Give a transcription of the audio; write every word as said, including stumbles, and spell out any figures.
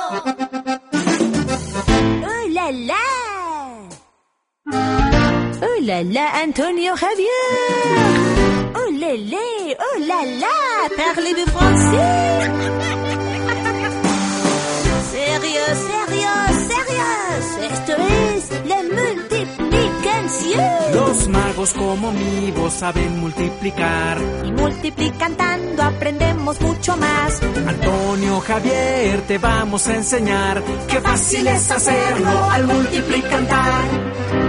¡Oh, la, la! ¡Oh, la, la, Antonio Javier! ¡Oh, la, la! ¡Oh, la, la! Parlez-vous français? Sérieux, sérieux, sérieux. Esto es la multiplicación. Los magos como mi voz saben multiplicar. Y multiplicando aprendemos mucho más. Antonio Javier, te vamos a enseñar qué fácil es hacerlo al multiplicar.